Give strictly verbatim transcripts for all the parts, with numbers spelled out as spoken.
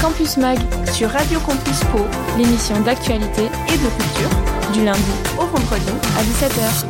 Campus Mag sur Radio Campus Pau, l'émission d'actualité et de culture, du lundi au vendredi à dix-sept heures.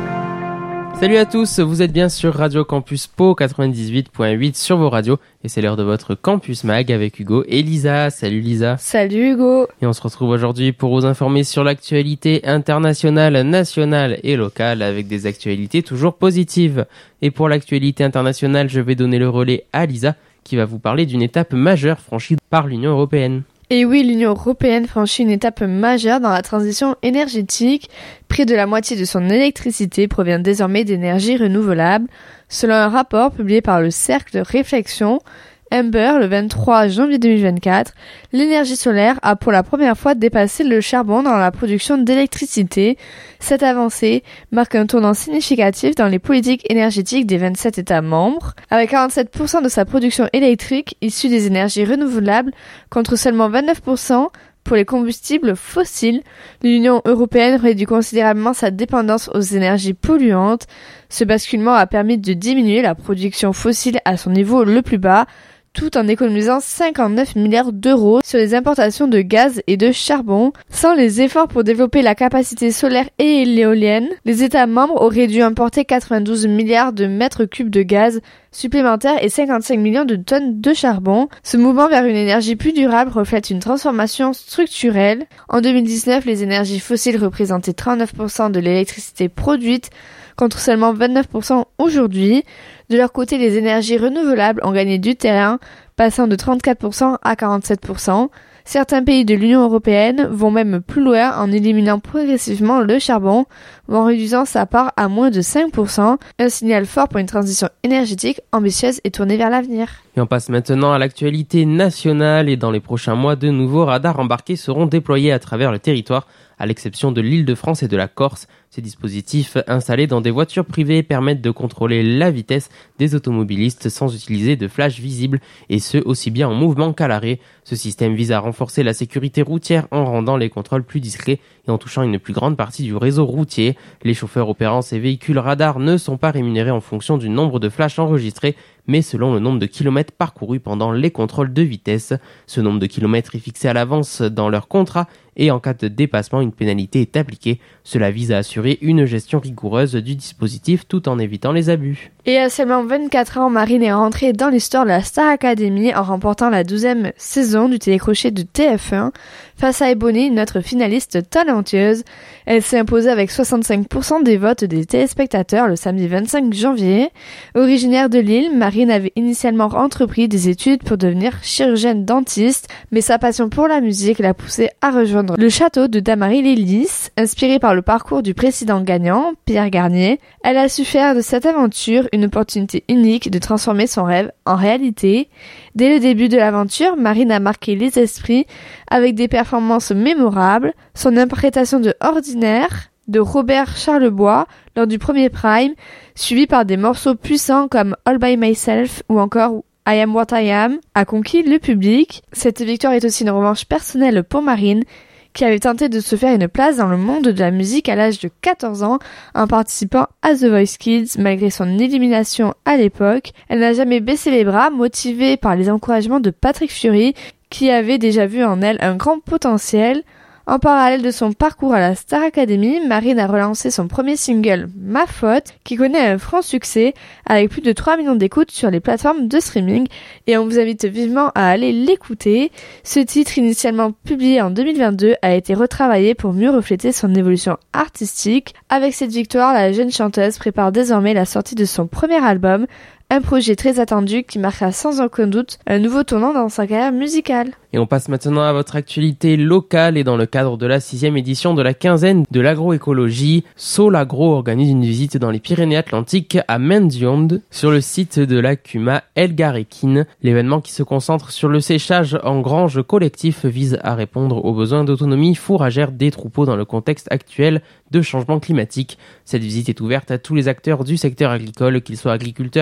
Salut à tous, vous êtes bien sur Radio Campus Pau quatre-vingt-dix-huit virgule huit sur vos radios et c'est l'heure de votre Campus Mag avec Hugo et Lisa. Salut Lisa. Salut Hugo. Et on se retrouve aujourd'hui pour vous informer sur l'actualité internationale, nationale et locale avec des actualités toujours positives. Et pour l'actualité internationale, je vais donner le relais à Lisa qui va vous parler d'une étape majeure franchie par l'Union européenne. Et oui, l'Union européenne franchit une étape majeure dans la transition énergétique. Près de la moitié de son électricité provient désormais d'énergies renouvelables. Selon un rapport publié par le Cercle de réflexion Amber le vingt-trois janvier deux mille vingt-quatre, l'énergie solaire a pour la première fois dépassé le charbon dans la production d'électricité. Cette avancée marque un tournant significatif dans les politiques énergétiques des vingt-sept États membres, avec quarante-sept pour cent de sa production électrique issue des énergies renouvelables contre seulement vingt-neuf pour cent pour les combustibles fossiles. L'Union européenne réduit considérablement sa dépendance aux énergies polluantes. Ce basculement a permis de diminuer la production fossile à son niveau le plus bas, tout en économisant cinquante-neuf milliards d'euros sur les importations de gaz et de charbon. Sans les efforts pour développer la capacité solaire et l'éolienne, les États membres auraient dû importer quatre-vingt-douze milliards de mètres cubes de gaz supplémentaires et cinquante-cinq millions de tonnes de charbon. Ce mouvement vers une énergie plus durable reflète une transformation structurelle. En deux mille dix-neuf, les énergies fossiles représentaient trente-neuf pour cent de l'électricité produite, contre seulement vingt-neuf pour cent aujourd'hui. De leur côté, les énergies renouvelables ont gagné du terrain, passant de trente-quatre pour cent à quarante-sept pour cent. Certains pays de l'Union européenne vont même plus loin en éliminant progressivement le charbon ou en réduisant sa part à moins de cinq pour cent, un signal fort pour une transition énergétique ambitieuse et tournée vers l'avenir. Et on passe maintenant à l'actualité nationale et dans les prochains mois, de nouveaux radars embarqués seront déployés à travers le territoire, à l'exception de l'Île-de-France et de la Corse. Ces dispositifs installés dans des voitures privées permettent de contrôler la vitesse des automobilistes sans utiliser de flash visible et ce aussi bien en mouvement qu'à l'arrêt. Ce système vise à renforcer la sécurité routière en rendant les contrôles plus discrets et en touchant une plus grande partie du réseau routier. Les chauffeurs opérant ces véhicules radars ne sont pas rémunérés en fonction du nombre de flashs enregistrés, mais selon le nombre de kilomètres parcourus pendant les contrôles de vitesse. Ce nombre de kilomètres est fixé à l'avance dans leur contrat et en cas de dépassement, une pénalité est appliquée. Cela vise à assurer une gestion rigoureuse du dispositif tout en évitant les abus. Et à seulement vingt-quatre ans, Marine est rentrée dans l'histoire de la Star Academy en remportant la douzième saison du télécrochet de T F un. Face à Ebony, notre finaliste talentueuse, elle s'est imposée avec soixante-cinq pour cent des votes des téléspectateurs le samedi vingt-cinq janvier. Originaire de Lille, Marine avait initialement entrepris des études pour devenir chirurgienne dentiste, mais sa passion pour la musique l'a poussée à rejoindre le château de Damary-les-Lys. Inspirée par le parcours du président gagnant, Pierre Garnier, elle a su faire de cette aventure une opportunité unique de transformer son rêve en réalité. Dès le début de l'aventure, Marine a marqué les esprits avec des performances mémorables. Son interprétation de Ordinaire de Robert Charlebois lors du premier Prime, suivi par des morceaux puissants comme All By Myself ou encore I Am What I Am, a conquis le public. Cette victoire est aussi une revanche personnelle pour Marine, qui avait tenté de se faire une place dans le monde de la musique à l'âge de quatorze ans en participant à The Voice Kids malgré son élimination à l'époque. Elle n'a jamais baissé les bras, motivée par les encouragements de Patrick Fury, qui avait déjà vu en elle un grand potentiel. En parallèle de son parcours à la Star Academy, Marine a relancé son premier single, Ma Faute, qui connaît un franc succès avec plus de trois millions d'écoutes sur les plateformes de streaming et on vous invite vivement à aller l'écouter. Ce titre, initialement publié en deux mille vingt-deux, a été retravaillé pour mieux refléter son évolution artistique. Avec cette victoire, la jeune chanteuse prépare désormais la sortie de son premier album, un projet très attendu qui marquera sans aucun doute un nouveau tournant dans sa carrière musicale. Et on passe maintenant à votre actualité locale et dans le cadre de la sixième édition de la quinzaine de l'agroécologie, Solagro organise une visite dans les Pyrénées-Atlantiques à Mendionde sur le site de la Cuma Elgarequin. L'événement qui se concentre sur le séchage en grange collectif vise à répondre aux besoins d'autonomie fourragère des troupeaux dans le contexte actuel de changement climatique. Cette visite est ouverte à tous les acteurs du secteur agricole, qu'ils soient agriculteurs,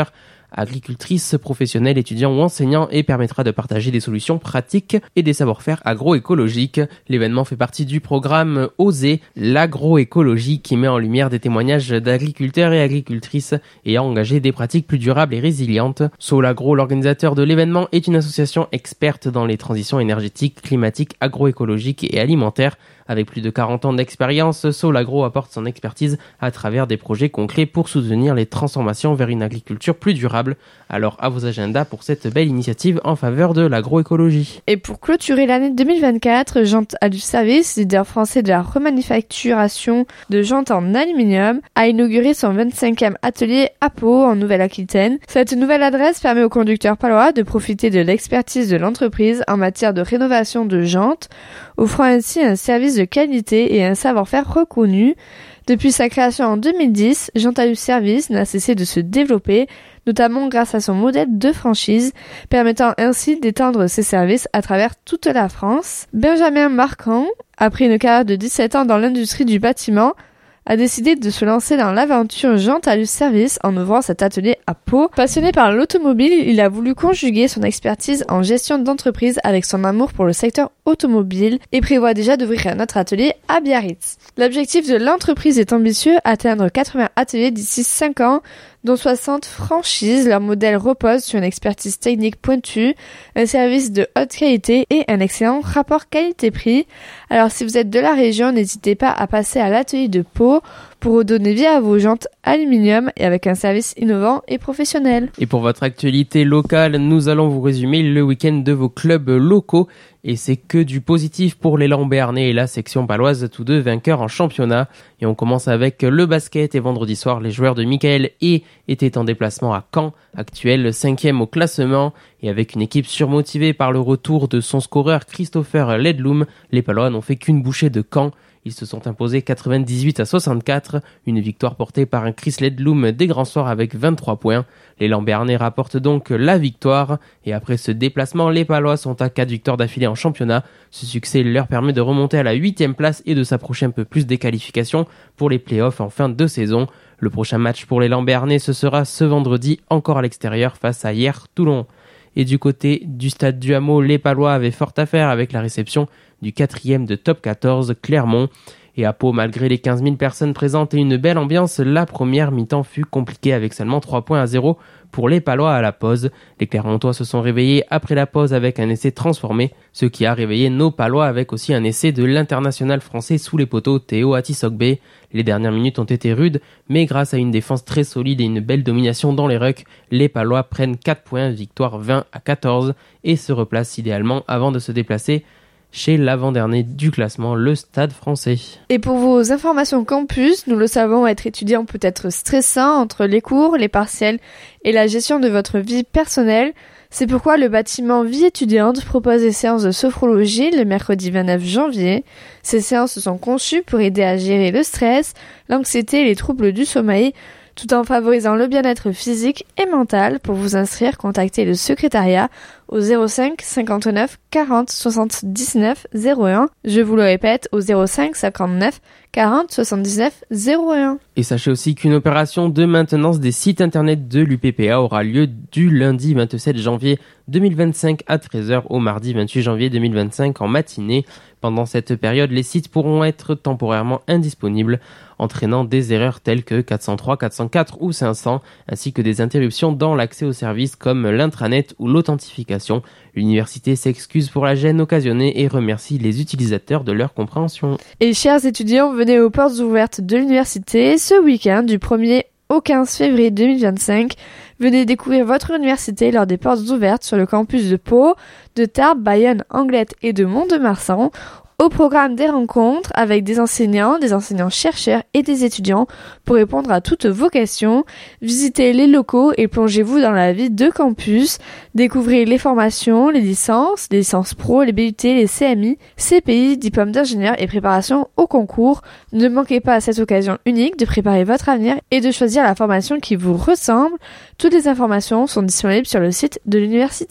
agricultrices, professionnels, étudiants ou enseignants et permettra de partager des solutions pratiques et des savoir-faire agroécologiques. L'événement fait partie du programme Oser, l'agroécologie qui met en lumière des témoignages d'agriculteurs et agricultrices ayant engagé des pratiques plus durables et résilientes. Solagro, l'organisateur de l'événement, est une association experte dans les transitions énergétiques, climatiques, agroécologiques et alimentaires. Avec plus de quarante ans d'expérience, Solagro apporte son expertise à travers des projets concrets pour soutenir les transformations vers une agriculture plus durable. Alors à vos agendas pour cette belle initiative en faveur de l'agroécologie. Et pour clôturer l'année deux mille vingt-quatre, Jantes a du service, leader français de la remanufacturation de jantes en aluminium, a inauguré son vingt-cinquième atelier à Pau en Nouvelle-Aquitaine. Cette nouvelle adresse permet aux conducteurs palois de profiter de l'expertise de l'entreprise en matière de rénovation de jantes, offrant ainsi un service de qualité et un savoir-faire reconnu. Depuis sa création en deux mille dix, Jantes a du service n'a cessé de se développer, notamment grâce à son modèle de franchise, permettant ainsi d'étendre ses services à travers toute la France. Benjamin Marquand, après une carrière de dix-sept ans dans l'industrie du bâtiment, a décidé de se lancer dans l'aventure Jantes a du service en ouvrant cet atelier à Pau. Passionné par l'automobile, il a voulu conjuguer son expertise en gestion d'entreprise avec son amour pour le secteur automobile et prévoit déjà d'ouvrir un autre atelier à Biarritz. L'objectif de l'entreprise est ambitieux, atteindre quatre-vingts ateliers d'ici cinq ans, dont soixante franchises. Leur modèle repose sur une expertise technique pointue, un service de haute qualité et un excellent rapport qualité-prix. Alors si vous êtes de la région, n'hésitez pas à passer à l'atelier de Pau pour redonner vie à vos jantes aluminium et avec un service innovant et professionnel. Et pour votre actualité locale, nous allons vous résumer le week-end de vos clubs locaux. Et c'est que du positif pour l'élan béarnais et la section paloise, tous deux vainqueurs en championnat. Et on commence avec le basket. Et vendredi soir, les joueurs de Michael E étaient en déplacement à Caen, actuel cinquième au classement. Et avec une équipe surmotivée par le retour de son scoreur Christopher Ledloum, les Palois n'ont fait qu'une bouchée de Caen. Ils se sont imposés quatre-vingt-dix-huit à soixante-quatre, une victoire portée par un Chris Ledloum des grands soirs avec vingt-trois points. L'élan béarnais rapporte donc la victoire, et après ce déplacement, les Palois sont à quatre victoires d'affilée en championnat. Ce succès leur permet de remonter à la huitième place et de s'approcher un peu plus des qualifications pour les playoffs en fin de saison. Le prochain match pour l'élan béarnais, ce sera ce vendredi, encore à l'extérieur, face à Hier Toulon. Et du côté du stade du Hameau, les Palois avaient fort à faire avec la réception du quatrième de top quatorze, Clermont. Et à Pau, malgré les quinze mille personnes présentes et une belle ambiance, la première mi-temps fut compliquée avec seulement trois points à zéro pour les Palois à la pause. Les Clermontois se sont réveillés après la pause avec un essai transformé, ce qui a réveillé nos Palois avec aussi un essai de l'international français sous les poteaux Théo Atisogbe. Les dernières minutes ont été rudes, mais grâce à une défense très solide et une belle domination dans les rucks, les Palois prennent quatre points, victoire vingt à quatorze, et se replacent idéalement avant de se déplacer chez l'avant-dernier du classement, le Stade français. Et pour vos informations campus, nous le savons, être étudiant peut être stressant entre les cours, les partiels et la gestion de votre vie personnelle. C'est pourquoi le bâtiment Vie étudiante propose des séances de sophrologie le mercredi vingt-neuf janvier. Ces séances sont conçues pour aider à gérer le stress, l'anxiété et les troubles du sommeil, tout en favorisant le bien-être physique et mental. Pour vous inscrire, contactez le secrétariat au zéro cinq cinquante-neuf quarante soixante-dix-neuf zéro un. Je vous le répète, au zéro cinq cinquante-neuf quarante soixante-dix-neuf zéro un. Et sachez aussi qu'une opération de maintenance des sites internet de l'U P P A aura lieu du lundi vingt-sept janvier deux mille vingt-cinq à treize heures au mardi vingt-huit janvier deux mille vingt-cinq en matinée. Pendant cette période, les sites pourront être temporairement indisponibles, entraînant des erreurs telles que quatre cent trois, quatre cent quatre ou cinq cents, ainsi que des interruptions dans l'accès aux services comme l'intranet ou l'authentification. L'université s'excuse pour la gêne occasionnée et remercie les utilisateurs de leur compréhension. Et chers étudiants, venez aux portes ouvertes de l'université ce week-end du premier au quinze février deux mille vingt-cinq. Venez découvrir votre université lors des portes ouvertes sur le campus de Pau, de Tarbes, Bayonne, Anglette et de Mont-de-Marsan. Au programme des rencontres avec des enseignants, des enseignants-chercheurs et des étudiants pour répondre à toutes vos questions. Visitez les locaux et plongez-vous dans la vie de campus. Découvrez les formations, les licences, les licences pro, les B U T, les C M I, C P I, diplômes d'ingénieur et préparation au concours. Ne manquez pas à cette occasion unique de préparer votre avenir et de choisir la formation qui vous ressemble. Toutes les informations sont disponibles sur le site de l'université.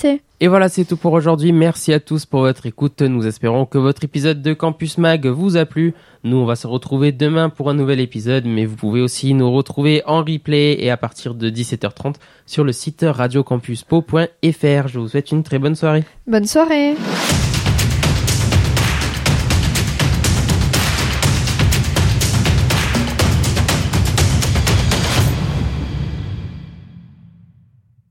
Et voilà, c'est tout pour aujourd'hui. Merci à tous pour votre écoute. Nous espérons que votre épisode de Campus Mag vous a plu. Nous, on va se retrouver demain pour un nouvel épisode, mais vous pouvez aussi nous retrouver en replay et à partir de dix-sept heures trente sur le site radio campus pau point f r. Je vous souhaite une très bonne soirée. Bonne soirée.